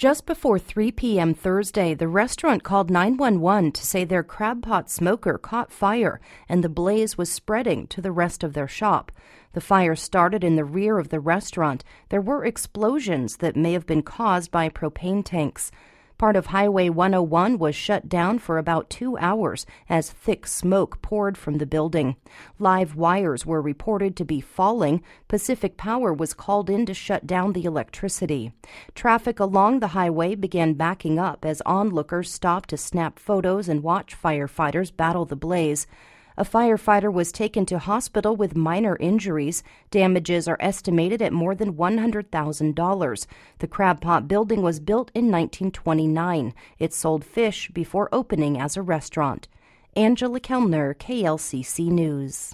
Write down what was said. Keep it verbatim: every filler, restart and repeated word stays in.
Just before three p.m. Thursday, the restaurant called nine one one to say their crab pot smoker caught fire and the blaze was spreading to the rest of their shop. The fire started in the rear of the restaurant. There were explosions that may have been caused by propane tanks. Part of Highway one oh one was shut down for about two hours as thick smoke poured from the building. Live wires were reported to be falling. Pacific Power was called in to shut down the electricity. Traffic along the highway began backing up as onlookers stopped to snap photos and watch firefighters battle the blaze. A firefighter was taken to hospital with minor injuries. Damages are estimated at more than one hundred thousand dollars. The Crab Pot building was built in nineteen twenty-nine. It sold fish before opening as a restaurant. Angela Kellner, K L C C News.